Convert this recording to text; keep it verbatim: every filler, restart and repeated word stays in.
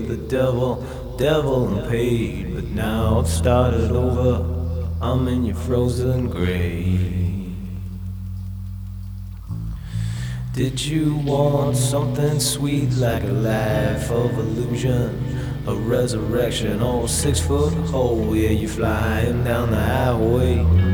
with the devil, devil and paid. But now I've started over, I'm in your frozen grave. Did you want something sweet like a life of illusion, a resurrection, or a six foot hole? Yeah, you're flying down the highway.